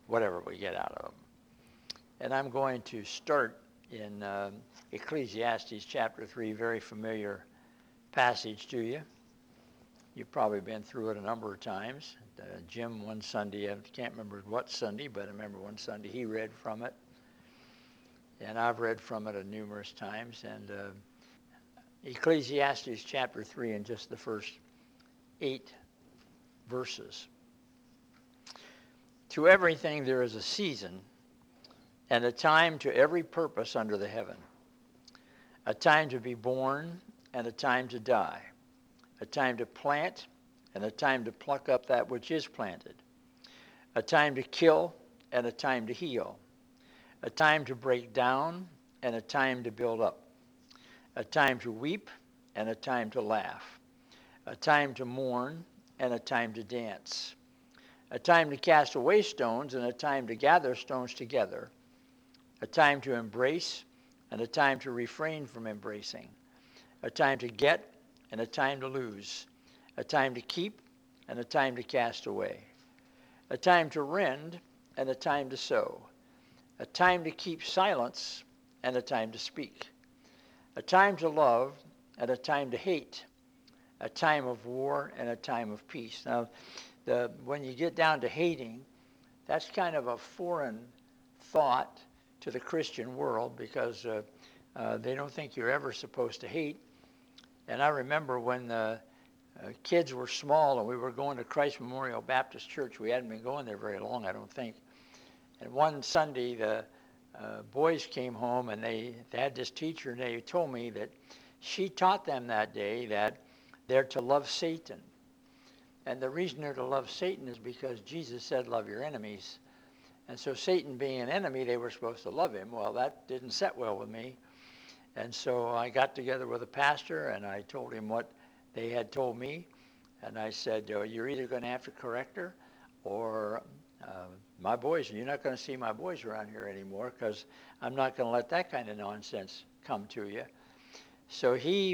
whatever we get out of them. And I'm going to start in Ecclesiastes chapter 3, very familiar passage to you. You've probably been through it a number of times. Jim, one Sunday, I can't remember what Sunday, but I remember one Sunday he read from it. And I've read from it numerous times. And Ecclesiastes chapter 3 and just the first 8 verses. To everything there is a season, and a time to every purpose under the heaven. A time to be born, and a time to die. A time to plant, and a time to pluck up that which is planted. A time to kill, and a time to heal. A time to break down, and a time to build up. A time to weep, and a time to laugh. A time to mourn, and a time to dance. A time to cast away stones, and a time to gather stones together. A time to embrace, and a time to refrain from embracing. A time to get, and a time to lose. A time to keep, and a time to cast away. A time to rend, and a time to sow. A time to keep silence, and a time to speak. A time to love, and a time to hate. A time of war, and a time of peace. Now, when you get down to hating, that's kind of a foreign thought to the Christian world, because they don't think you're ever supposed to hate. And I remember when kids were small and we were going to Christ Memorial Baptist Church. We hadn't been going there very long, I don't think. And one Sunday, the boys came home, and they had this teacher, and they told me that she taught them that day that they're to love Satan. And the reason they're to love Satan is because Jesus said, love your enemies. And so Satan being an enemy, they were supposed to love him. Well, that didn't set well with me. And so I got together with a pastor, and I told him what they had told me. And I said, you're either going to have to correct her, or my boys, you're not going to see my boys around here anymore, because I'm not going to let that kind of nonsense come to you. So he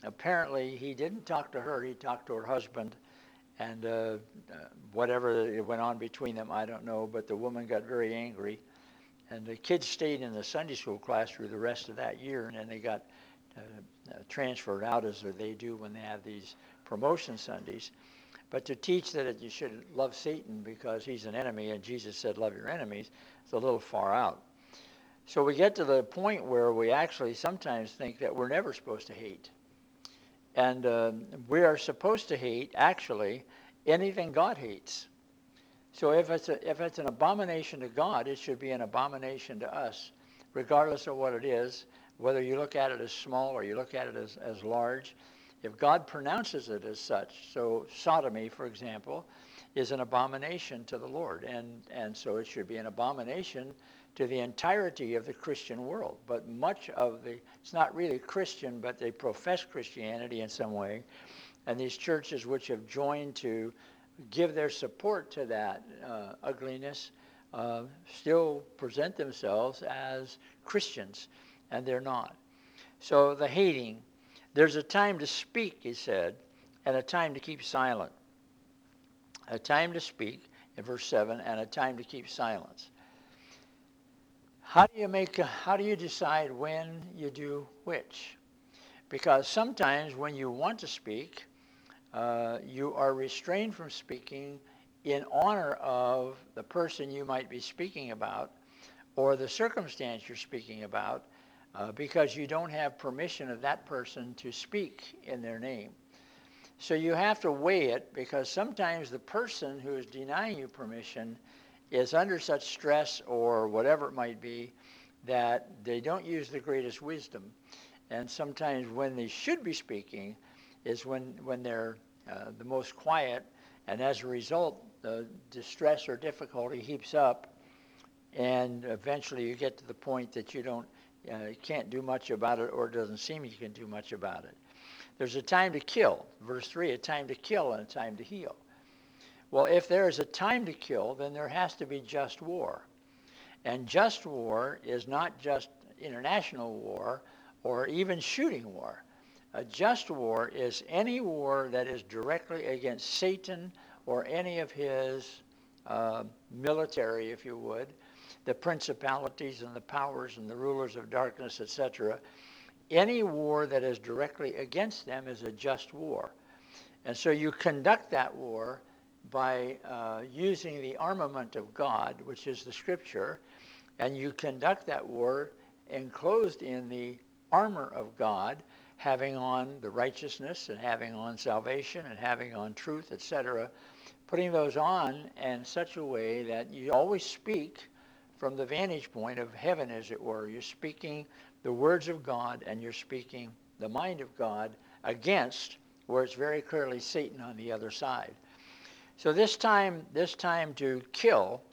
didn't talk to her. He talked to her husband. And whatever it went on between them, I don't know, but the woman got very angry. And the kids stayed in the Sunday school class through the rest of that year, and then they got transferred out, as they do when they have these promotion Sundays. But to teach that you should love Satan because he's an enemy, and Jesus said love your enemies, it's a little far out. So we get to the point where we actually sometimes think that we're never supposed to hate. And we are supposed to hate, actually, anything God hates. So if it's an abomination to God, it should be an abomination to us, regardless of what it is, whether you look at it as small or you look at it as large. If God pronounces it as such, so sodomy, for example, is an abomination to the Lord. And so it should be an abomination to the entirety of the Christian world. But it's not really Christian, but they profess Christianity in some way. And these churches which have joined to give their support to that ugliness still present themselves as Christians, and they're not. So the hating, there's a time to speak, he said, and a time to keep silent. A time to speak, in verse 7, and a time to keep silence. How do you decide when you do which? Because sometimes when you want to speak, you are restrained from speaking in honor of the person you might be speaking about, or the circumstance you're speaking about, because you don't have permission of that person to speak in their name. So you have to weigh it, because sometimes the person who is denying you permission is under such stress or whatever it might be that they don't use the greatest wisdom. And sometimes when they should be speaking is when they're the most quiet, and as a result, the distress or difficulty heaps up, and eventually you get to the point that you can't do much about it, or it doesn't seem you can do much about it. There's a time to kill, verse 3, a time to kill and a time to heal. Well, if there is a time to kill, then there has to be just war. And just war is not just international war or even shooting war. A just war is any war that is directly against Satan or any of his military, if you would, the principalities and the powers and the rulers of darkness, etc. Any war that is directly against them is a just war. And so you conduct that war by using the armament of God, which is the Scripture, and you conduct that war enclosed in the armor of God, having on the righteousness and having on salvation and having on truth, etc., putting those on in such a way that you always speak from the vantage point of heaven, as it were. You're speaking the words of God and you're speaking the mind of God against where it's very clearly Satan on the other side. So this time to kill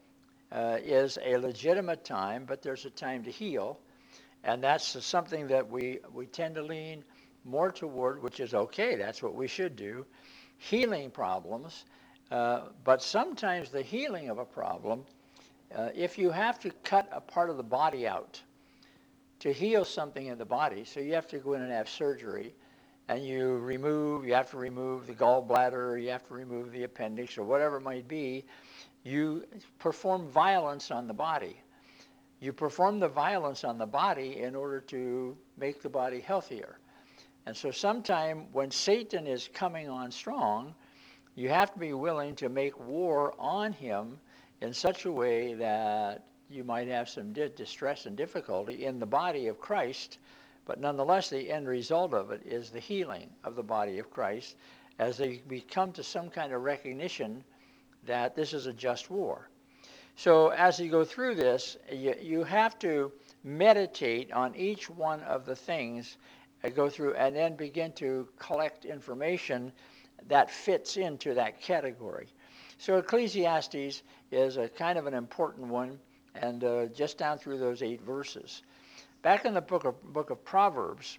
is a legitimate time, but there's a time to heal, and that's something that we tend to lean more toward, which is okay. That's what we should do, healing problems. But sometimes the healing of a problem, if you have to cut a part of the body out to heal something in the body, so you have to go in and have surgery, and you have to remove the gallbladder, you have to remove the appendix, or whatever it might be, you perform violence on the body. You perform the violence on the body in order to make the body healthier. And so sometime when Satan is coming on strong, you have to be willing to make war on him in such a way that you might have some distress and difficulty in the body of Christ, but nonetheless the end result of it is the healing of the body of Christ as they come to some kind of recognition that this is a just war. So as you go through this, you have to meditate on each one of the things, go through, and then begin to collect information that fits into that category. So Ecclesiastes is a kind of an important one, and just down through those 8 verses. Back in the book of Proverbs,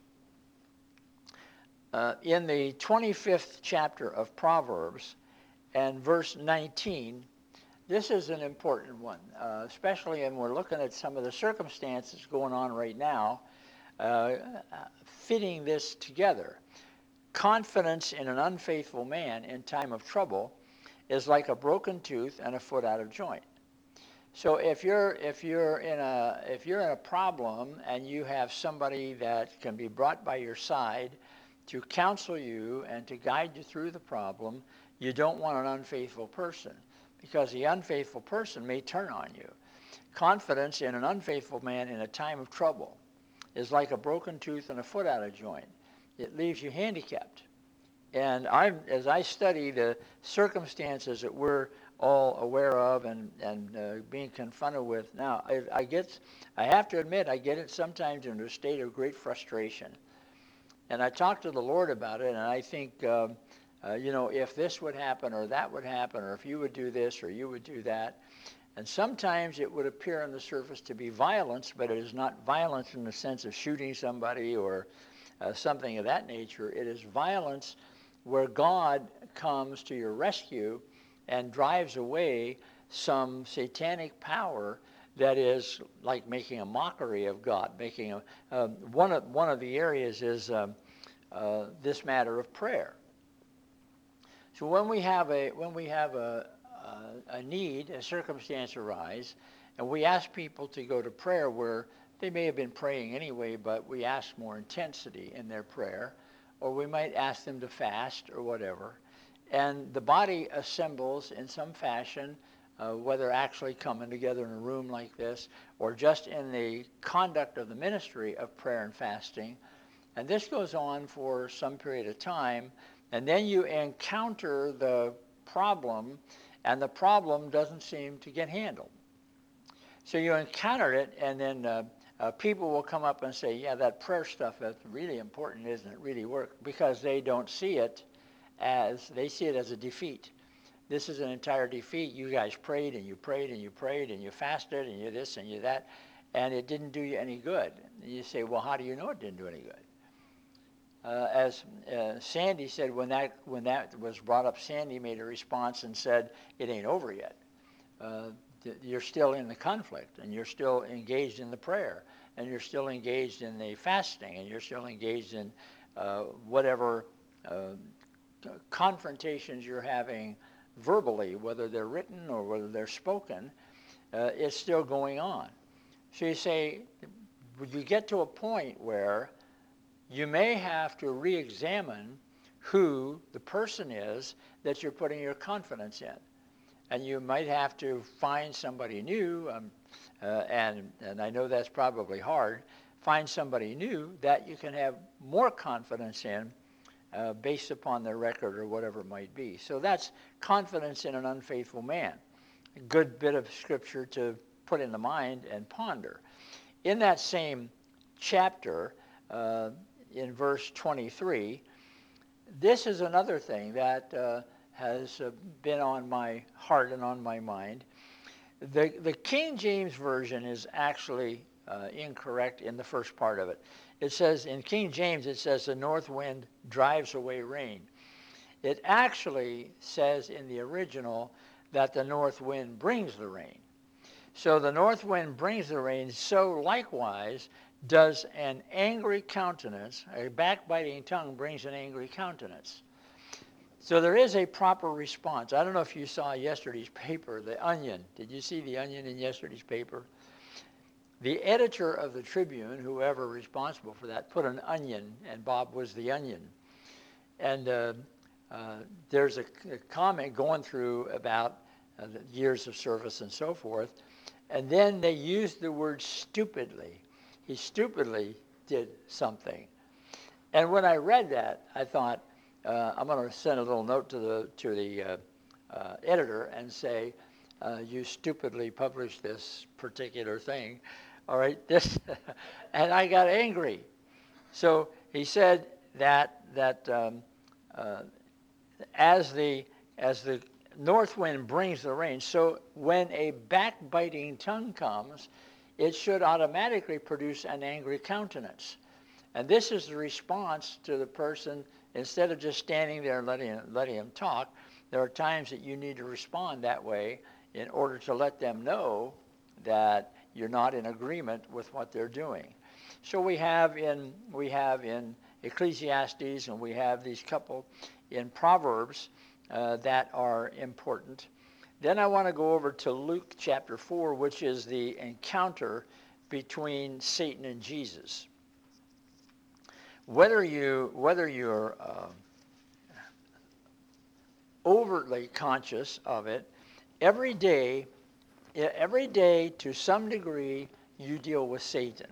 in the 25th chapter of Proverbs, and verse 19, this is an important one, especially when we're looking at some of the circumstances going on right now, fitting this together. Confidence in an unfaithful man in time of trouble is like a broken tooth and a foot out of joint. So if you're in a problem and you have somebody that can be brought by your side to counsel you and to guide you through the problem, you don't want an unfaithful person, because the unfaithful person may turn on you. Confidence in an unfaithful man in a time of trouble is like a broken tooth and a foot out of joint. It leaves you handicapped. And as I study the circumstances that we're all aware of and being confronted with now, I have to admit, I get it sometimes in a state of great frustration. And I talk to the Lord about it, and I think, if this would happen or that would happen, or if you would do this or you would do that. And sometimes it would appear on the surface to be violence, but it is not violence in the sense of shooting somebody or something of that nature. It is violence where God comes to your rescue and drives away some satanic power that is like making a mockery of God. One of the areas is this matter of prayer. So when we have a need, a circumstance arise, and we ask people to go to prayer where they may have been praying anyway, but we ask more intensity in their prayer, or we might ask them to fast or whatever, and the body assembles in some fashion, whether actually coming together in a room like this or just in the conduct of the ministry of prayer and fasting, and this goes on for some period of time, and then you encounter the problem, and the problem doesn't seem to get handled. So you encounter it, and then people will come up and say, yeah, that prayer stuff, that's really important, isn't it? Really work, because they don't see it they see it as a defeat. This is an entire defeat. You guys prayed and you prayed and you prayed and you fasted and you this and you that, and it didn't do you any good. And you say, well, how do you know it didn't do any good? As Sandy said, when that was brought up, Sandy made a response and said, it ain't over yet. You're still in the conflict, and you're still engaged in the prayer, and you're still engaged in the fasting, and you're still engaged in whatever confrontations you're having verbally, whether they're written or whether they're spoken, it's still going on. So you say, you get to a point where you may have to re-examine who the person is that you're putting your confidence in. And you might have to find somebody new, and I know that's probably hard, find somebody new that you can have more confidence in based upon their record or whatever it might be. So that's confidence in an unfaithful man. A good bit of scripture to put in the mind and ponder. In that same chapter, in verse 23, this is another thing that has been on my heart and on my mind. The King James Version is actually incorrect in the first part of it. It says, in King James, it says, the north wind drives away rain. It actually says in the original that the north wind brings the rain. So the north wind brings the rain, so likewise does an angry countenance, a backbiting tongue brings an angry countenance. So there is a proper response. I don't know if you saw yesterday's paper, The Onion. Did you see The Onion in yesterday's paper? The editor of the Tribune, whoever responsible for that, put an onion, and Bob was the onion. And there's a comment going through about the years of service and so forth. And then they used the word stupidly. He stupidly did something. And when I read that, I thought, I'm going to send a little note to the editor and say, you stupidly published this particular thing. All right, this, and I got angry. So he said that as the north wind brings the rain, so when a backbiting tongue comes, it should automatically produce an angry countenance. And this is the response to the person. Instead of just standing there and letting him talk, there are times that you need to respond that way in order to let them know that you're not in agreement with what they're doing. So we have in Ecclesiastes, and we have these couple in Proverbs that are important. Then I want to go over to Luke chapter 4, which is the encounter between Satan and Jesus. Whether you're overtly conscious of it, every day to some degree you deal with Satan.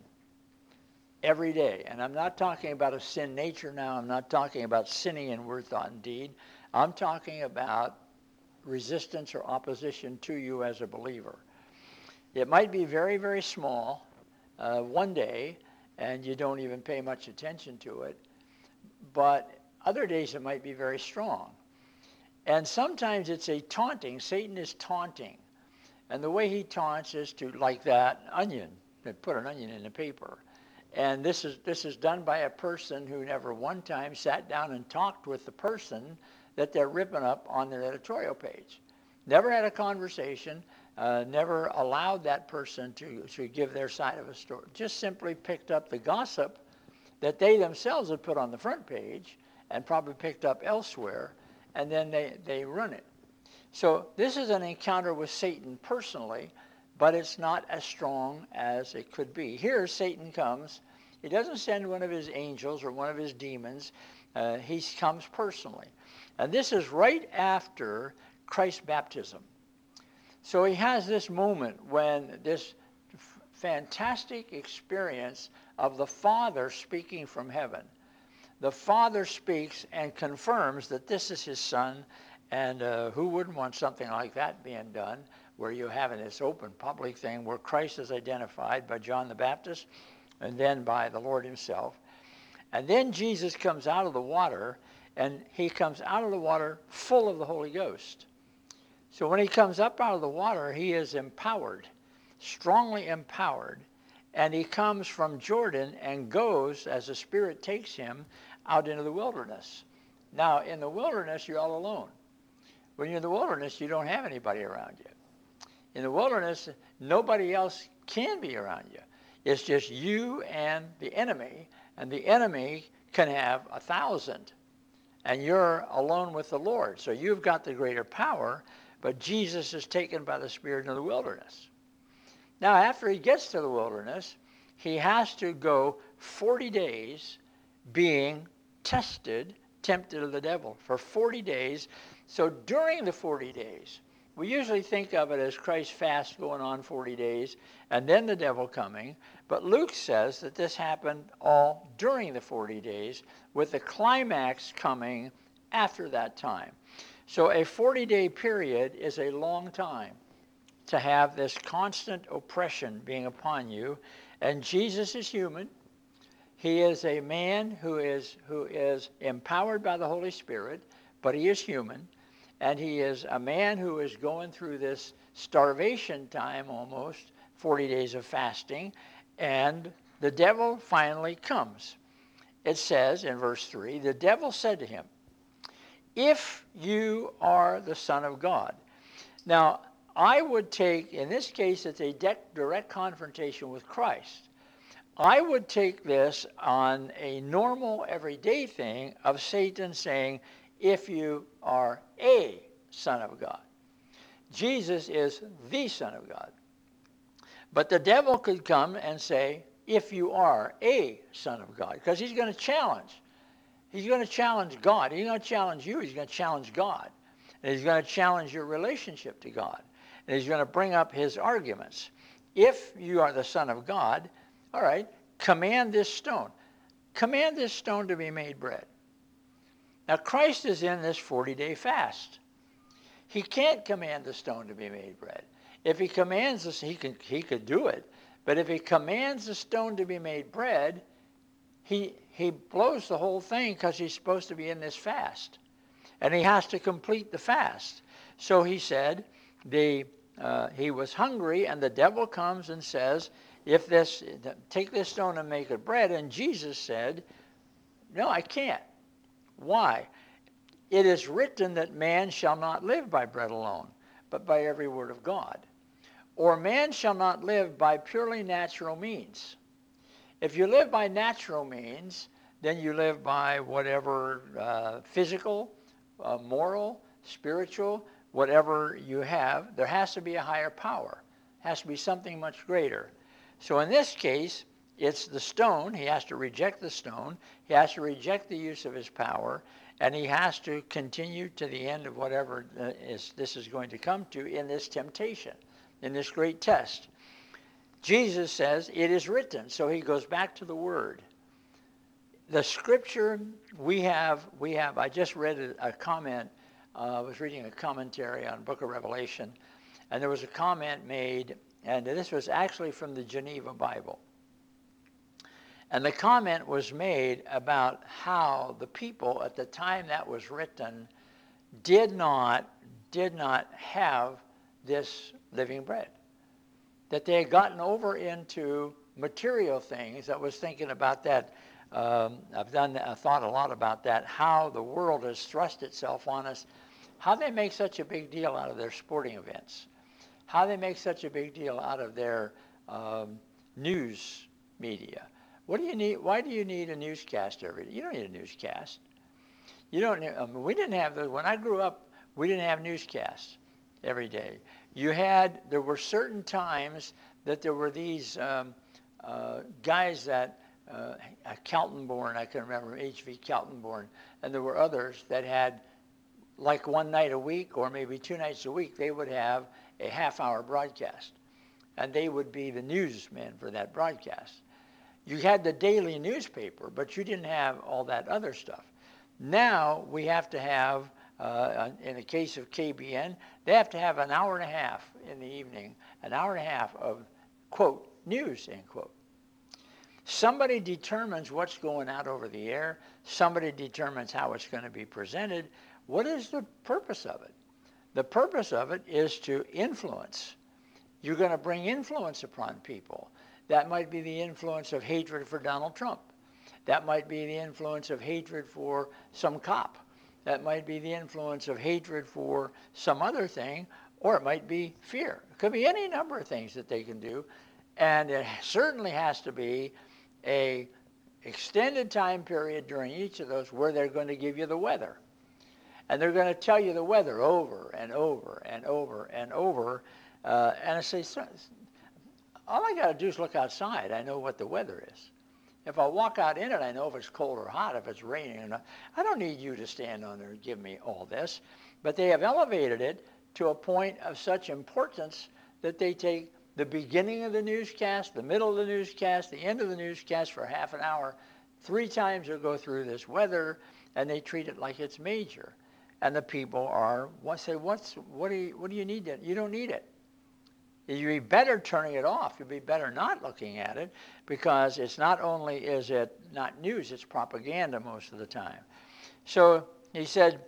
Every day. And I'm not talking about a sin nature now. I'm not talking about sinning in word, thought, and deed. I'm talking about resistance or opposition to you as a believer. It might be very, very small one day, and you don't even pay much attention to it. But other days it might be very strong. And sometimes it's a taunting. Satan is taunting. And the way he taunts is to, like that onion, that put an onion in the paper. And this is done by a person who never one time sat down and talked with the person that they're ripping up on their editorial page. Never had a conversation, never allowed that person to give their side of a story. Just simply picked up the gossip that they themselves had put on the front page and probably picked up elsewhere, and then they run it. So this is an encounter with Satan personally, but it's not as strong as it could be. Here Satan comes. He doesn't send one of his angels or one of his demons. He comes personally. And this is right after Christ's baptism. So he has this moment when this fantastic experience of the Father speaking from heaven. The Father speaks and confirms that this is his Son, and who wouldn't want something like that being done, where you're having this open public thing where Christ is identified by John the Baptist and then by the Lord himself. And then Jesus comes out of the water, and he comes out of the water full of the Holy Ghost. So when he comes up out of the water, he is empowered, strongly empowered, and he comes from Jordan and goes, as the Spirit takes him, out into the wilderness. Now, in the wilderness, you're all alone. When you're in the wilderness, you don't have anybody around you. In the wilderness, nobody else can be around you. It's just you and the enemy can have 1,000. and you're alone with the Lord. So you've got the greater power, but Jesus is taken by the Spirit into the wilderness. Now, after he gets to the wilderness, he has to go 40 days being tempted of the devil for 40 days. So during the 40 days, we usually think of it as Christ's fast going on 40 days and then the devil coming. But Luke says that this happened all during the 40 days, with the climax coming after that time. So a 40-day period is a long time to have this constant oppression being upon you. And Jesus is human. He is a man who is empowered by the Holy Spirit, but he is human. And he is a man who is going through this starvation time almost, 40 days of fasting, and the devil finally comes. It says in verse 3, the devil said to him, "If you are the Son of God." Now, I would take, in this case, it's a direct confrontation with Christ. I would take this on a normal, everyday thing of Satan saying, if you are a Son of God. Jesus is the Son of God. But the devil could come and say, if you are a Son of God, because he's going to challenge. He's going to challenge God. He's going to challenge you. He's going to challenge God. And he's going to challenge your relationship to God. And he's going to bring up his arguments. If you are the Son of God, all right, command this stone. Command this stone to be made bread. Now, Christ is in this 40-day fast. He can't command the stone to be made bread. If he commands this, he could do it. But if he commands the stone to be made bread, he blows the whole thing, because he's supposed to be in this fast. And he has to complete the fast. So he said, he was hungry, and the devil comes and says, take this stone and make it bread. And Jesus said, no, I can't. Why? It is written that man shall not live by bread alone, but by every word of God. Or man shall not live by purely natural means. If you live by natural means, then you live by whatever physical, moral, spiritual, whatever you have. There has to be a higher power. It has to be something much greater. So in this case, it's the stone. He has to reject the stone. He has to reject the use of his power. And he has to continue to the end of whatever this is going to come to in this temptation, in this great test. Jesus says, it is written. So he goes back to the word. The scripture we have, I just read a comment. I was reading a commentary on the book of Revelation, and there was a comment made, and this was actually from the Geneva Bible. And the comment was made about how the people at the time that was written did not have this living bread. That they had gotten over into material things. I was thinking about that. I've thought a lot about that, how the world has thrust itself on us, how they make such a big deal out of their sporting events, how they make such a big deal out of their news media. What do you need? Why do you need a newscast every day? You don't need a newscast. You don't. We didn't have those. When I grew up, we didn't have newscasts every day. There were certain times that there were these guys that, Kaltenborn, I can remember, H.V. Kaltenborn, and there were others that had, like one night a week or maybe 2 nights a week, they would have a half-hour broadcast. And they would be the newsmen for that broadcast. You had the daily newspaper, but you didn't have all that other stuff. Now we have to have, in the case of KBN, they have to have an hour and a half in the evening, an hour and a half of, quote, news, end quote. Somebody determines what's going out over the air. Somebody determines how it's going to be presented. What is the purpose of it? The purpose of it is to influence. You're going to bring influence upon people. That might be the influence of hatred for Donald Trump. That might be the influence of hatred for some cop. That might be the influence of hatred for some other thing, or it might be fear. It could be any number of things that they can do, and it certainly has to be a extended time period during each of those where they're going to give you the weather. And they're going to tell you the weather over and over and over and over. And I say, all I got to do is look outside. I know what the weather is. If I walk out in it, I know if it's cold or hot, if it's raining or not. I don't need you to stand on there and give me all this. But they have elevated it to a point of such importance that they take the beginning of the newscast, the middle of the newscast, the end of the newscast for half an hour. 3 times they'll go through this weather, and they treat it like it's major. And the people what do you need? You don't need it. You'd be better turning it off. You'd be better not looking at it, because it's not only is it not news, it's propaganda most of the time. So he said,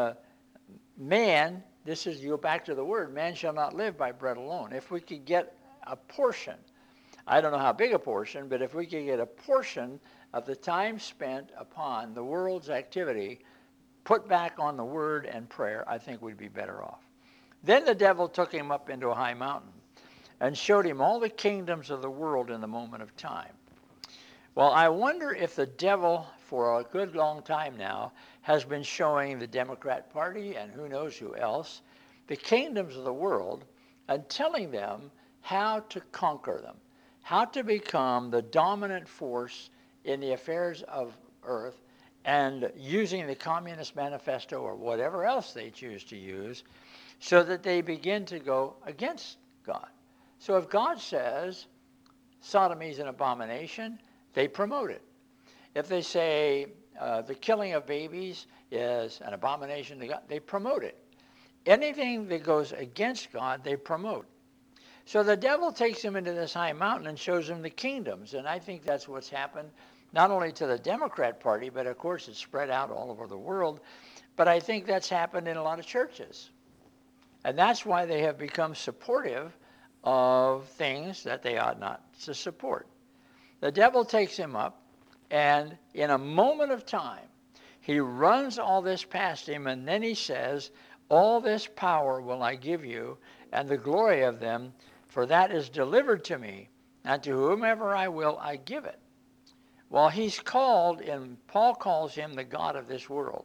man, you go back to the word, man shall not live by bread alone. If we could get a portion, I don't know how big a portion, but if we could get a portion of the time spent upon the world's activity put back on the word and prayer, I think we'd be better off. Then the devil took him up into a high mountain and showed him all the kingdoms of the world in the moment of time. Well, I wonder if the devil, for a good long time now, has been showing the Democrat Party and who knows who else the kingdoms of the world and telling them how to conquer them, how to become the dominant force in the affairs of earth, and using the Communist Manifesto or whatever else they choose to use so that they begin to go against God. So if God says sodomy is an abomination, they promote it. If they say the killing of babies is an abomination to God, they promote it. Anything that goes against God, they promote. So the devil takes him into this high mountain and shows him the kingdoms. And I think that's what's happened, not only to the Democrat Party, but of course it's spread out all over the world. But I think that's happened in a lot of churches. And that's why they have become supportive of things that they ought not to support. The devil takes him up, and in a moment of time, he runs all this past him, and then he says, all this power will I give you, and the glory of them, for that is delivered to me, and to whomever I will I give it. Well, he's called, and Paul calls him the God of this world.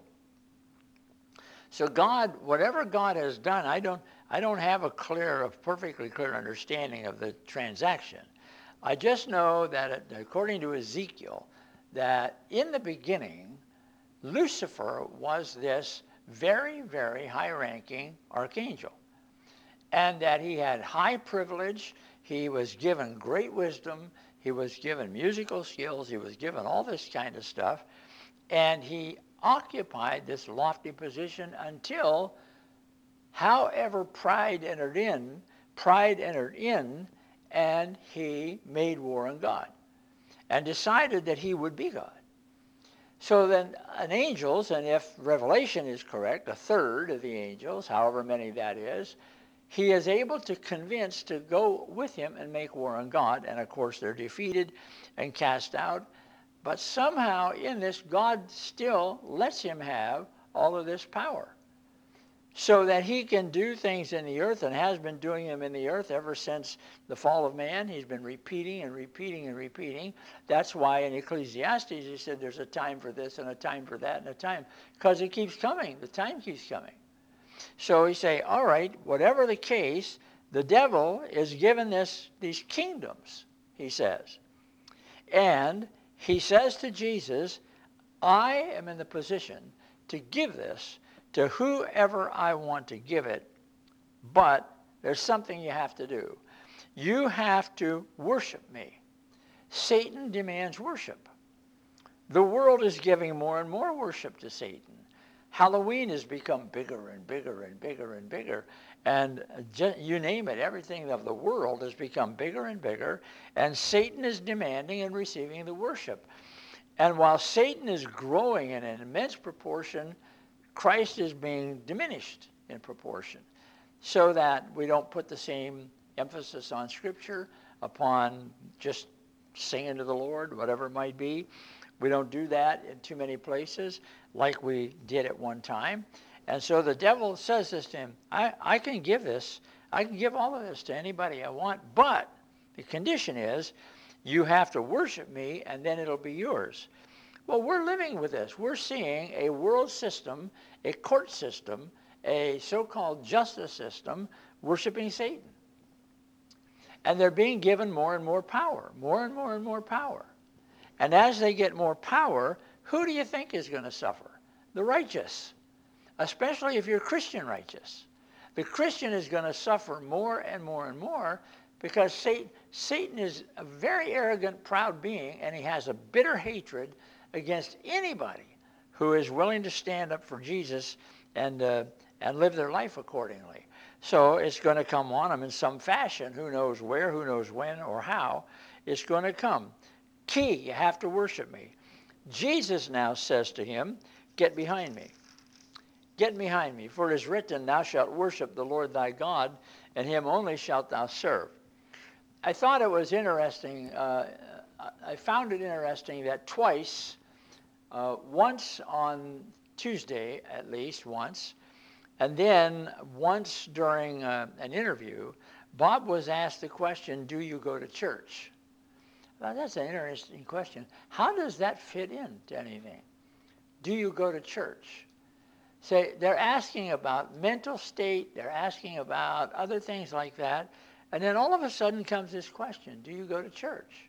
So God, whatever God has done, I don't have a perfectly clear understanding of the transaction. I just know that according to Ezekiel, that in the beginning, Lucifer was this very, very high-ranking archangel, and that he had high privilege. He was given great wisdom. He was given musical skills. He was given all this kind of stuff, and he occupied this lofty position until, however, pride entered in, and he made war on God and decided that he would be God. So then angels, and if Revelation is correct, a third of the angels, however many that is, he is able to convince to go with him and make war on God. And of course they're defeated and cast out. But somehow in this, God still lets him have all of this power so that he can do things in the earth, and has been doing them in the earth ever since the fall of man. He's been repeating and repeating and repeating. That's why in Ecclesiastes he said there's a time for this and a time for that and a time, because it keeps coming. The time keeps coming. So he say, all right, whatever the case, the devil is given these kingdoms, he says. And he says to Jesus, I am in the position to give this to whoever I want to give it, but there's something you have to do. You have to worship me. Satan demands worship. The world is giving more and more worship to Satan. Halloween has become bigger and bigger and bigger and bigger. And you name it, everything of the world has become bigger and bigger. And Satan is demanding and receiving the worship. And while Satan is growing in an immense proportion, Christ is being diminished in proportion, so that we don't put the same emphasis on Scripture, upon just singing to the Lord, whatever it might be. We don't do that in too many places like we did at one time. And so the devil says this to him, I can give this, I can give all of this to anybody I want, but the condition is You have to worship me, and then it'll be yours. Well, we're living with this. We're seeing a world system, a court system, a so-called justice system worshiping Satan. And they're being given more and more power, more and more and more power. And as they get more power, who do you think is going to suffer? The righteous, especially if you're Christian righteous. The Christian is going to suffer more and more and more because Satan is a very arrogant, proud being, and he has a bitter hatred against anybody who is willing to stand up for Jesus and live their life accordingly. So it's going to come on them in some fashion. Who knows where, who knows when or how. It's going to come. Key, you have to worship me. Jesus now says to him, get behind me. Get behind me, for it is written, thou shalt worship the Lord thy God, and him only shalt thou serve. I thought it was interesting, I found it interesting that twice, once on Tuesday, at least once, and then once during an interview, Bob was asked the question, do you go to church? Now, that's an interesting question. How does that fit into anything? Do you go to church? Say, they're asking about mental state, they're asking about other things like that, and then all of a sudden comes this question, do you go to church?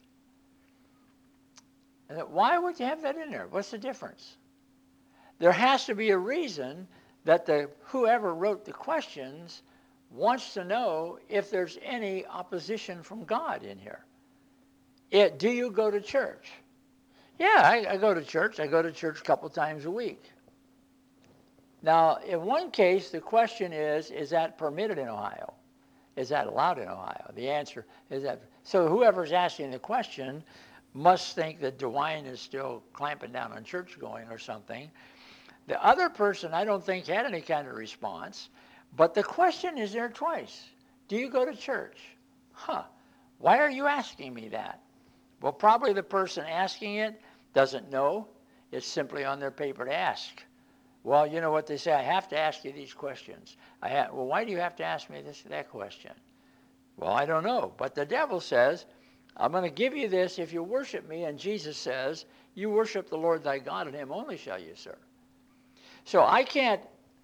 And why would you have that in there? What's the difference? There has to be a reason that whoever wrote the questions wants to know if there's any opposition from God in here. Do you go to church? Yeah, I go to church. I go to church a couple times a week. Now, in one case, the question is that permitted in Ohio? Is that allowed in Ohio? The answer is that. So whoever's asking the question must think that DeWine is still clamping down on church going or something. The other person, I don't think, had any kind of response. But the question is there twice. Do you go to church? Why are you asking me that? Well, probably the person asking it doesn't know. It's simply on their paper to ask. Well, you know what they say, I have to ask you these questions. Well, why do you have to ask me that question? Well, I don't know. But the devil says, I'm going to give you this if you worship me. And Jesus says, you worship the Lord thy God, and him only shall you serve. So I can't,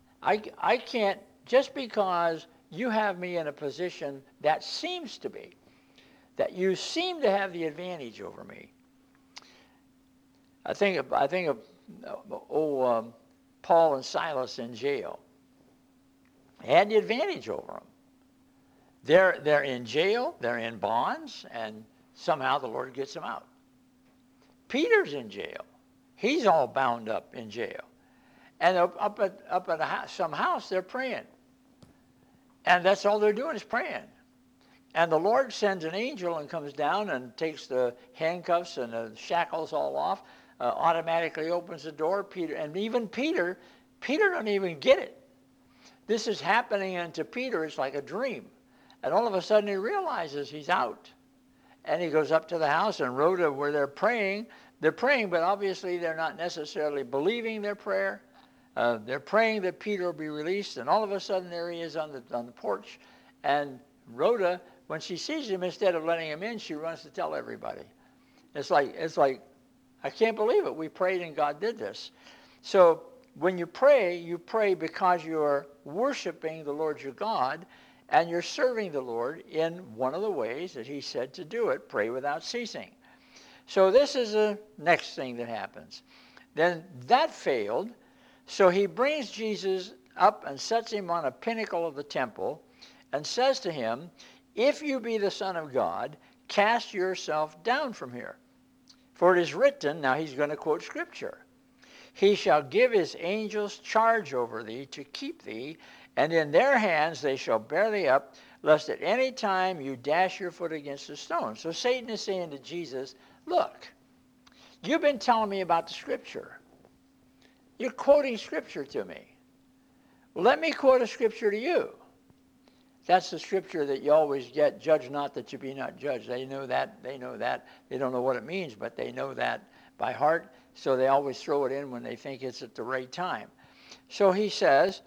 just because you have me in a position that seems to be, that you seem to have the advantage over me. I think of Paul and Silas in jail. They had the advantage over them. They're in jail, they're in bonds, and somehow the Lord gets them out. Peter's in jail. He's all bound up in jail. And up at some house, they're praying. And that's all they're doing is praying. And the Lord sends an angel and comes down and takes the handcuffs and the shackles all off, automatically opens the door. Peter don't even get it. This is happening, and to Peter it's like a dream. And all of a sudden he realizes he's out. And he goes up to the house, and Rhoda, where they're praying, but obviously they're not necessarily believing their prayer. They're praying that Peter will be released, and all of a sudden there he is on the porch. And Rhoda, when she sees him, instead of letting him in, she runs to tell everybody. It's like, I can't believe it. We prayed and God did this. So when you pray because you're worshiping the Lord your God, and you're serving the Lord in one of the ways that he said to do it, pray without ceasing. So this is the next thing that happens. Then that failed, so he brings Jesus up and sets him on a pinnacle of the temple and says to him, if you be the Son of God, cast yourself down from here. For it is written, now he's going to quote Scripture, he shall give his angels charge over thee to keep thee, and in their hands they shall bear thee up, lest at any time you dash your foot against a stone. So Satan is saying to Jesus, look, you've been telling me about the Scripture. You're quoting Scripture to me. Well, let me quote a Scripture to you. That's the Scripture that you always get, judge not that you be not judged. They know that. They don't know what it means, but they know that by heart, so they always throw it in when they think it's at the right time. So he says,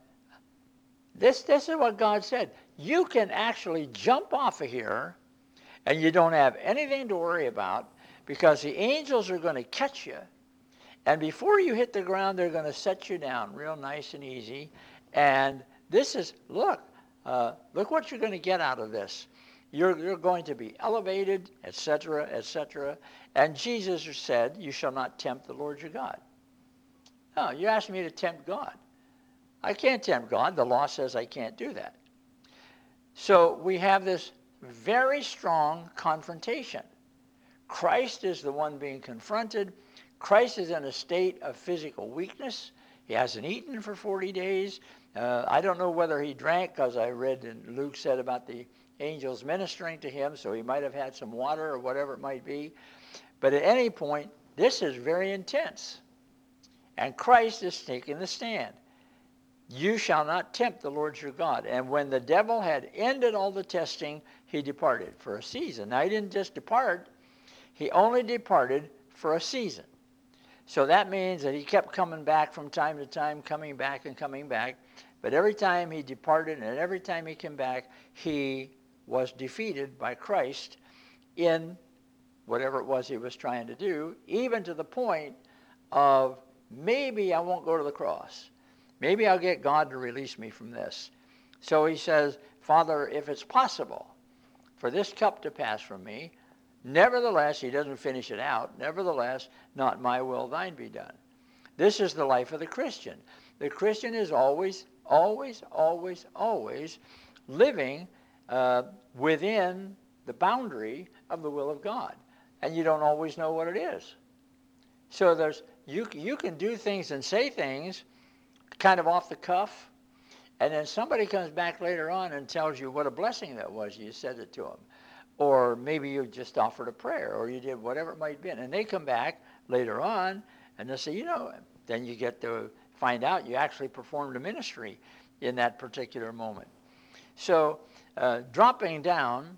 this is what God said. You can actually jump off of here And you don't have anything to worry about because the angels are going to catch you. And before you hit the ground, they're going to set you down real nice and easy. And this is, look what you're going to get out of this. You're going to be elevated, etc., etc. And Jesus said, you shall not tempt the Lord your God. No, you asked me to tempt God. I can't tempt God. The law says I can't do that. So we have this very strong confrontation. Christ is the one being confronted. Christ is in a state of physical weakness. He hasn't eaten for 40 days. I don't know whether he drank, because I read and Luke said about the angels ministering to him, so he might have had some water or whatever it might be. But at any point, this is very intense. And Christ is taking the stand. You shall not tempt the Lord your God. And when the devil had ended all the testing, he departed for a season. Now, he didn't just depart. He only departed for a season. So that means that he kept coming back from time to time, coming back and coming back. But every time he departed and every time he came back, he was defeated by Christ in whatever it was he was trying to do, even to the point of maybe I won't go to the cross. Maybe I'll get God to release me from this. So he says, Father, if it's possible for this cup to pass from me, nevertheless, he doesn't finish it out, nevertheless, not my will, thine be done. This is the life of the Christian. The Christian is always, always, always, always living within the boundary of the will of God. And you don't always know what it is. So you can do things and say things kind of off the cuff, and then somebody comes back later on and tells you what a blessing that was. You said it to them. Or maybe you just offered a prayer, or you did whatever it might have been. And they come back later on, and they say, then you get to find out you actually performed a ministry in that particular moment. So dropping down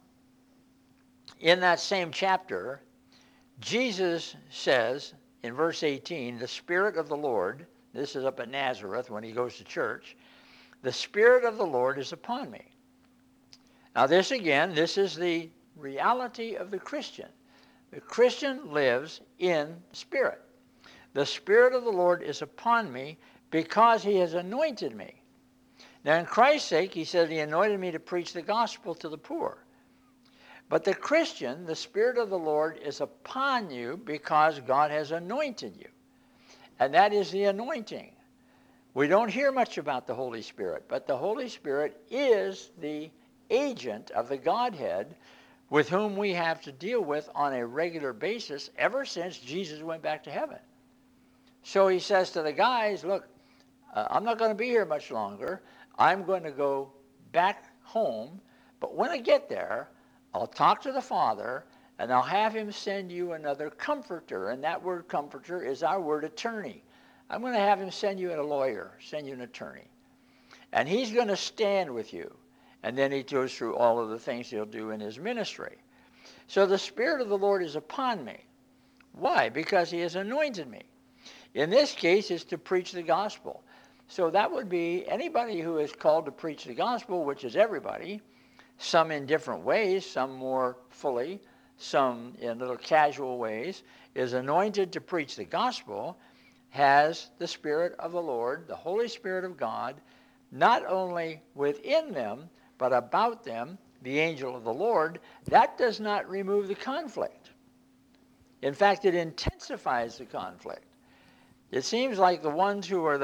in that same chapter, Jesus says in verse 18, the Spirit of the Lord, this is up at Nazareth when he goes to church, the Spirit of the Lord is upon me. Now this is the reality of the Christian. The Christian lives in spirit. The Spirit of the Lord is upon me because he has anointed me. Now in Christ's sake, he said he anointed me to preach the gospel to the poor. But the Christian, the Spirit of the Lord is upon you because God has anointed you. And that is the anointing. We don't hear much about the Holy Spirit, but the Holy Spirit is the agent of the Godhead with whom we have to deal with on a regular basis ever since Jesus went back to heaven. So he says to the guys, look, I'm not going to be here much longer. I'm going to go back home, but when I get there, I'll talk to the Father, and I'll have him send you another comforter. And that word comforter is our word attorney. I'm going to have him send you a lawyer, send you an attorney. And he's going to stand with you. And then he goes through all of the things he'll do in his ministry. So the Spirit of the Lord is upon me. Why? Because he has anointed me. In this case, it's to preach the gospel. So that would be anybody who is called to preach the gospel, which is everybody, some in different ways, some more fully, some in little casual ways, is anointed to preach the gospel, has the Spirit of the Lord, the Holy Spirit of God, not only within them, but about them, the angel of the Lord. That does not remove the conflict. In fact, it intensifies the conflict. It seems like the ones who are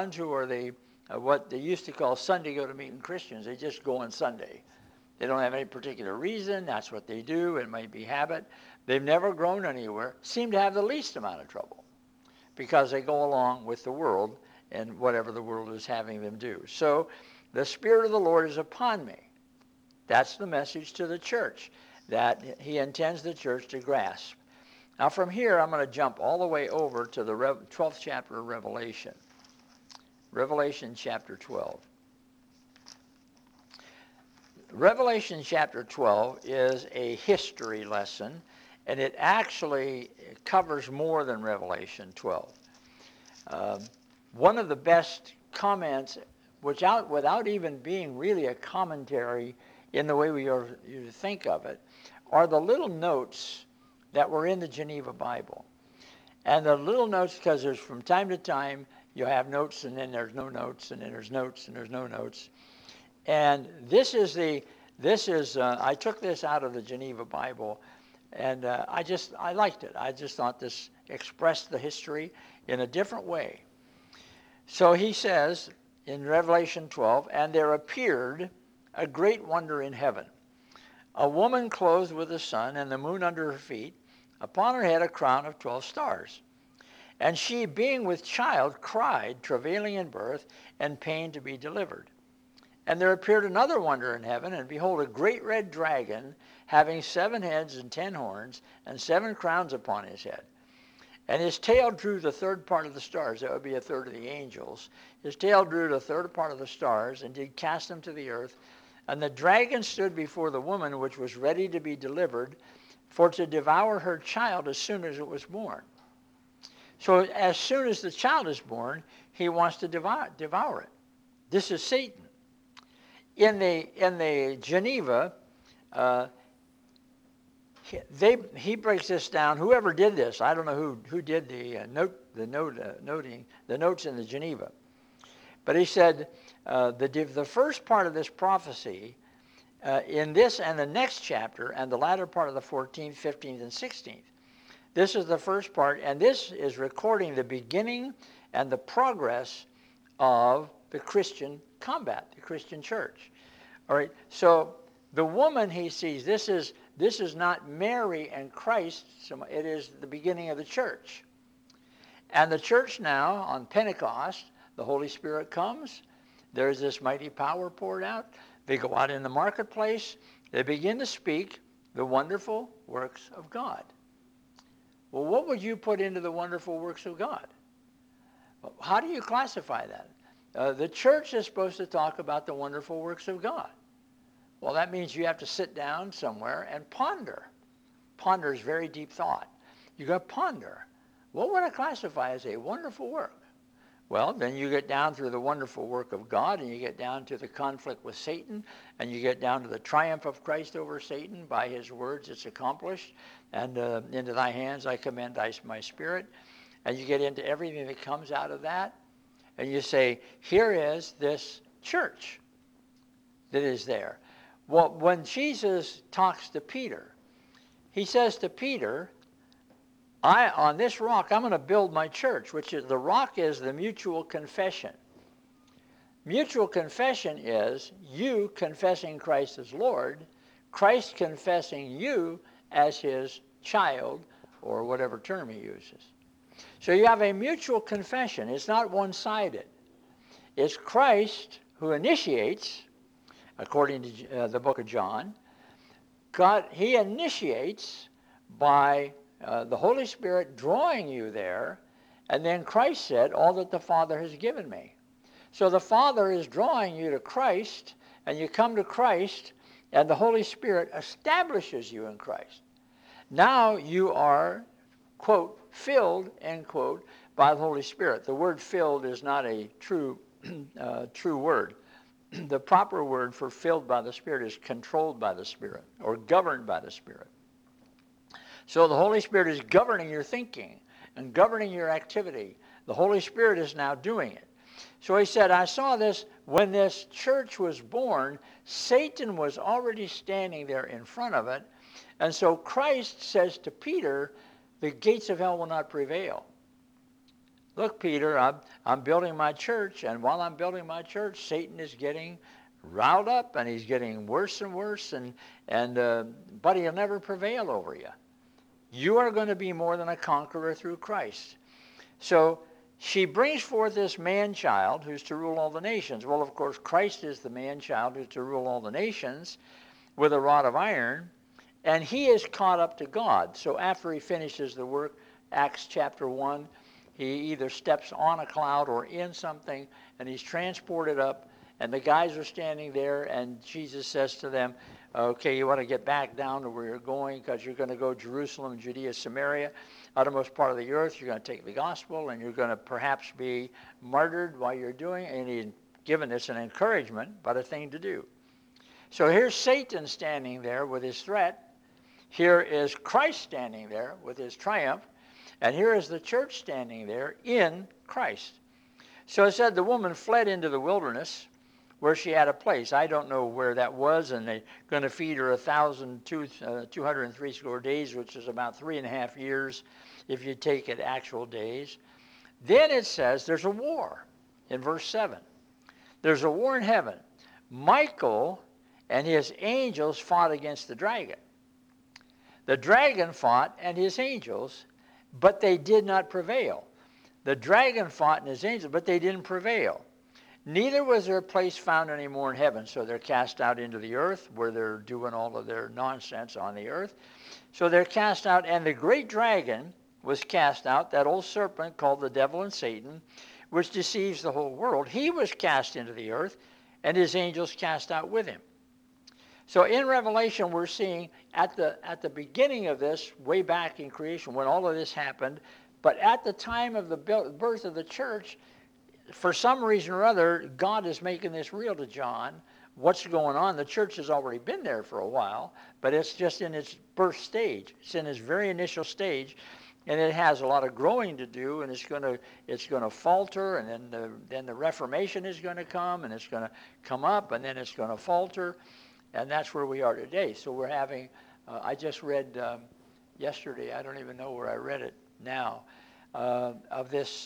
what they used to call Sunday go-to-meeting Christians, they just go on Sunday. They don't have any particular reason. That's what they do. It might be habit. They've never grown anywhere. Seem to have the least amount of trouble because they go along with the world and whatever the world is having them do. So the Spirit of the Lord is upon me. That's the message to the church that he intends the church to grasp. Now from here, I'm going to jump all the way over to the 12th chapter of Revelation. Revelation chapter 12. Revelation chapter 12 is a history lesson, and it actually covers more than Revelation 12. One of the best comments, without even being really a commentary in the way we are to think of it, are the little notes that were in the Geneva Bible. And the little notes, because there's from time to time, you have notes, and then there's no notes, and then there's notes, and there's no notes. And I took this out of the Geneva Bible, and I liked it. I just thought this expressed the history in a different way. So he says in Revelation 12, and there appeared a great wonder in heaven, a woman clothed with the sun and the moon under her feet, upon her head a crown of 12 stars. And she, being with child, cried, travailing in birth, and pain to be delivered. And there appeared another wonder in heaven, and behold, a great red dragon, having 7 heads and 10 horns, and 7 crowns upon his head. And his tail drew the third part of the stars. That would be a third of the angels. His tail drew the third part of the stars, and did cast them to the earth. And the dragon stood before the woman, which was ready to be delivered, for to devour her child as soon as it was born. So as soon as the child is born, he wants to devour it. This is Satan. In the Geneva, he breaks this down. Whoever did this, I don't know who did the notes in the Geneva, but he said the first part of this prophecy in this and the next chapter and the latter part of the 14th, 15th, and 16th. This is the first part, and this is recording the beginning and the progress of the Christian combat, the Christian church. All right, so the woman he sees, this is not Mary and Christ, it is the beginning of the church. And the church now, on Pentecost, the Holy Spirit comes, there's this mighty power poured out, they go out in the marketplace, they begin to speak the wonderful works of God. Well, what would you put into the wonderful works of God? How do you classify that? The church is supposed to talk about the wonderful works of God. Well, that means you have to sit down somewhere and ponder. Ponder is very deep thought. You got to ponder. What would I classify as a wonderful work? Well, then you get down through the wonderful work of God, and you get down to the conflict with Satan, and you get down to the triumph of Christ over Satan. By his words it's accomplished, and into thy hands I commend my spirit. And you get into everything that comes out of that, and you say, here is this church that is there. Well, when Jesus talks to Peter, he says to Peter, on this rock, I'm going to build my church, which is, the rock is the mutual confession. Mutual confession is you confessing Christ as Lord, Christ confessing you as his child, or whatever term he uses. So you have a mutual confession. It's not one-sided. It's Christ who initiates, according to the book of John. God, he initiates by the Holy Spirit drawing you there, and then Christ said, all that the Father has given me. So the Father is drawing you to Christ, and you come to Christ, and the Holy Spirit establishes you in Christ. Now you are, quote, filled, end quote, by the Holy Spirit. The word filled is not a true word. The proper word for filled by the Spirit is controlled by the Spirit, or governed by the Spirit. So the Holy Spirit is governing your thinking and governing your activity. The Holy Spirit is now doing it. So he said, I saw this when this church was born. Satan was already standing there in front of it. And so Christ says to Peter, the gates of hell will not prevail. Look, Peter, I'm building my church, and while I'm building my church, Satan is getting riled up, and he's getting worse and worse, but he'll never prevail over you. You are going to be more than a conqueror through Christ. So she brings forth this man-child who's to rule all the nations. Well, of course, Christ is the man-child who's to rule all the nations with a rod of iron, and he is caught up to God. So after he finishes the work, Acts chapter 1, he either steps on a cloud or in something, and he's transported up, and the guys are standing there, and Jesus says to them, okay, you want to get back down to where you're going, because you're going to go Jerusalem, Judea, Samaria, uttermost part of the earth. You're going to take the gospel, and you're going to perhaps be martyred while you're doing it. And he's given us an encouragement, but a thing to do. So here's Satan standing there with his threat. Here is Christ standing there with his triumph, and here is the church standing there in Christ. So it said the woman fled into the wilderness where she had a place. I don't know where that was, and they're going to feed her 203 score days, which is about 3.5 years if you take it actual days. Then it says there's a war in verse 7. There's a war in heaven. Michael and his angels fought against the dragon. The dragon fought and his angels, but they did not prevail. The dragon fought and his angels, but they didn't prevail. Neither was there a place found any more in heaven. So they're cast out into the earth where they're doing all of their nonsense on the earth. So they're cast out, and the great dragon was cast out, that old serpent called the devil and Satan, which deceives the whole world. He was cast into the earth, and his angels cast out with him. So in Revelation, we're seeing at the beginning of this, way back in creation, when all of this happened, but at the time of the birth of the church, for some reason or other, God is making this real to John. What's going on? The church has already been there for a while, but it's just in its birth stage. It's in its very initial stage, and it has a lot of growing to do, and it's going to falter, and then the Reformation is going to come, and it's going to come up, and then it's going to falter, and that's where we are today. So we're having. I just read yesterday. I don't even know where I read it now, of this.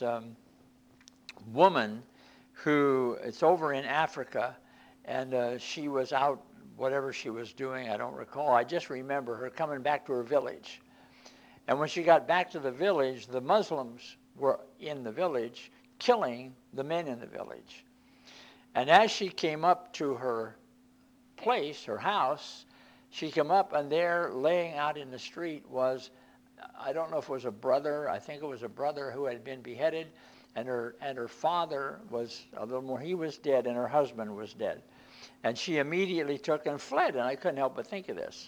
Woman who, it's over in Africa, and she was out, whatever she was doing, I don't recall. I just remember her coming back to her village. And when she got back to the village, the Muslims were in the village killing the men in the village. And as she came up to her place, her house, she came up, and there laying out in the street was, I don't know if it was a brother, I think it was a brother who had been beheaded, and her father was a little more, he was dead, and her husband was dead. And she immediately took and fled, and I couldn't help but think of this.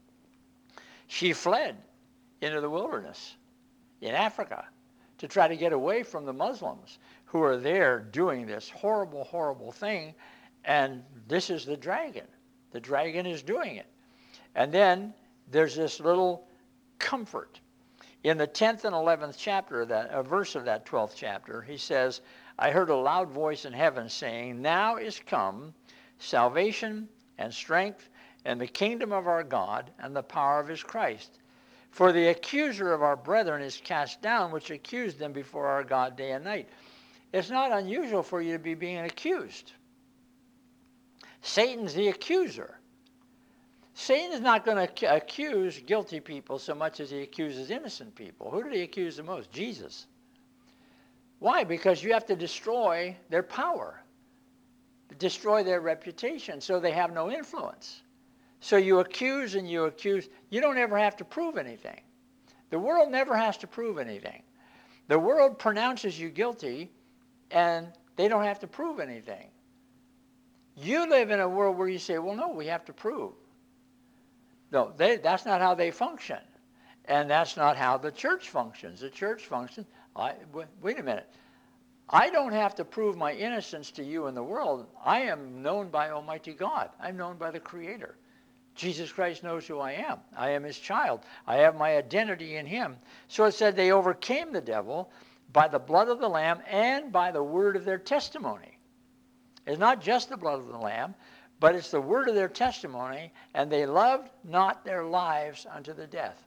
She fled into the wilderness in Africa to try to get away from the Muslims who are there doing this horrible, horrible thing, and this is the dragon. The dragon is doing it. And then there's this little comfort. In the 10th and 11th chapter, a verse of that 12th chapter, he says, I heard a loud voice in heaven saying, now is come salvation and strength and the kingdom of our God and the power of his Christ. For the accuser of our brethren is cast down, which accused them before our God day and night. It's not unusual for you to be being accused. Satan's the accuser. Satan is not going to accuse guilty people so much as he accuses innocent people. Who did he accuse the most? Jesus. Why? Because you have to destroy their power, destroy their reputation, so they have no influence. So you accuse and you accuse. You don't ever have to prove anything. The world never has to prove anything. The world pronounces you guilty, and they don't have to prove anything. You live in a world where you say, well, no, we have to prove. No, that's not how they function. And that's not how the church functions. The church functions, wait a minute. I don't have to prove my innocence to you in the world. I am known by Almighty God. I'm known by the Creator. Jesus Christ knows who I am. I am his child. I have my identity in him. So it said they overcame the devil by the blood of the Lamb and by the word of their testimony. It's not just the blood of the Lamb, but it's the word of their testimony, and they loved not their lives unto the death.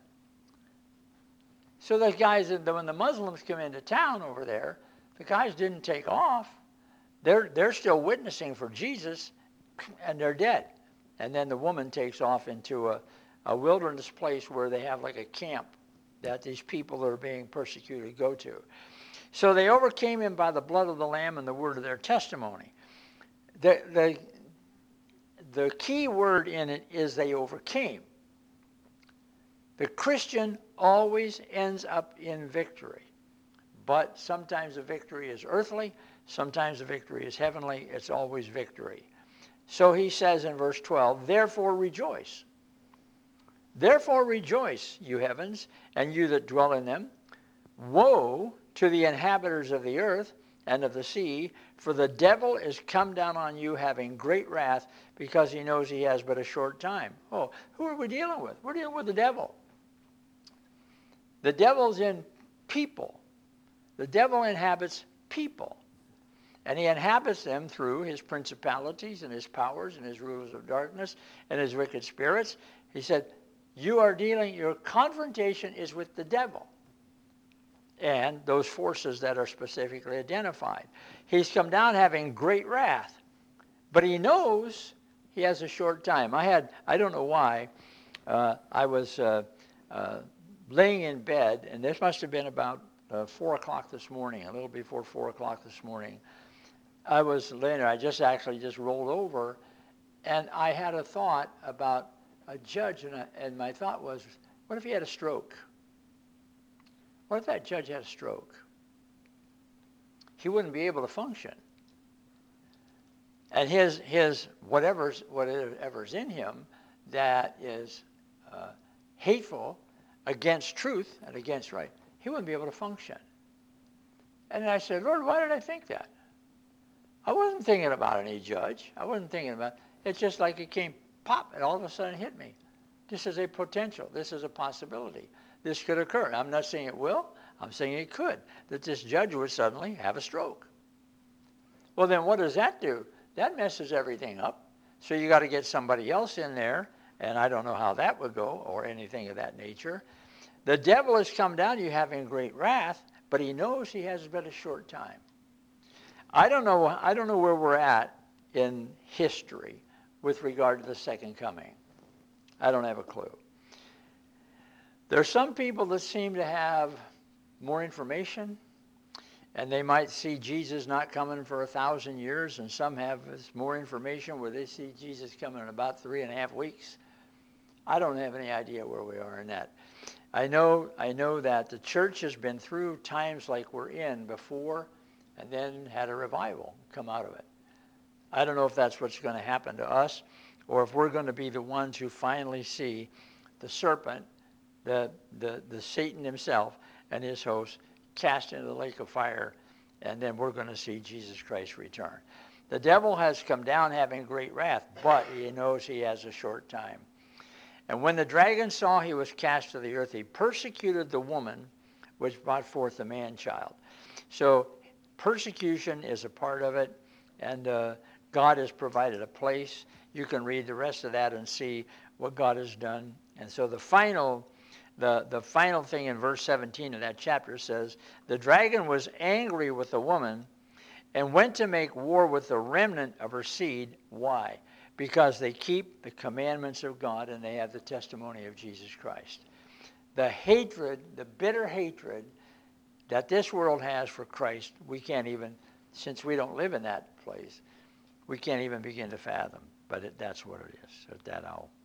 So those guys, when the Muslims come into town over there, the guys didn't take off. They're still witnessing for Jesus, and they're dead. And then the woman takes off into a wilderness place where they have like a camp that these people that are being persecuted go to. So they overcame him by the blood of the Lamb and the word of their testimony. The key word in it is they overcame. The Christian always ends up in victory. But sometimes the victory is earthly, sometimes the victory is heavenly. It's always victory. So he says in verse 12, therefore rejoice. Therefore rejoice, you heavens, and you that dwell in them. Woe to the inhabitants of the earth and of the sea, for the devil is come down on you having great wrath, because he knows he has but a short time. Oh, who are we dealing with? We're dealing with the devil. The devil's in people. The devil inhabits people. And he inhabits them through his principalities and his powers and his rulers of darkness and his wicked spirits. He said, your confrontation is with the devil and those forces that are specifically identified. He's come down having great wrath, but he knows he has a short time. I don't know why, I was laying in bed, and this must have been about 4 o'clock this morning, a little before 4 o'clock this morning. I was laying there, I just rolled over, and I had a thought about a judge, and my thought was, what if he had a stroke? What if that judge had a stroke? He wouldn't be able to function. And his whatever's in him that is hateful against truth and against right, he wouldn't be able to function. And I said, Lord, why did I think that? I wasn't thinking about any judge. I wasn't thinking about it. It's just like it came pop, and all of a sudden hit me. This is a potential. This is a possibility. This could occur. I'm not saying it will. I'm saying it could. That this judge would suddenly have a stroke. Well, then what does that do? That messes everything up. So you got to get somebody else in there, and I don't know how that would go or anything of that nature. The devil has come down you having great wrath, but he knows he has but a short time. I don't know where we're at in history with regard to the second coming. I don't have a clue. There are some people that seem to have more information, and they might see Jesus not coming for 1,000 years, and some have more information where they see Jesus coming in about 3.5 weeks. I don't have any idea where we are in that. I know that the church has been through times like we're in before, and then had a revival come out of it. I don't know if that's what's going to happen to us, or if we're going to be the ones who finally see the serpent, the Satan himself and his host cast into the lake of fire, and then we're going to see Jesus Christ return. The devil has come down having great wrath, but he knows he has a short time. And when the dragon saw he was cast to the earth, he persecuted the woman which brought forth the man-child. So persecution is a part of it, and God has provided a place. You can read the rest of that and see what God has done. And so the final thing in verse 17 of that chapter says, the dragon was angry with the woman and went to make war with the remnant of her seed. Why? Because they keep the commandments of God and they have the testimony of Jesus Christ. The hatred, the bitter hatred that this world has for Christ, we can't even, since we don't live in that place, we can't even begin to fathom. But that's what it is. At that, I'll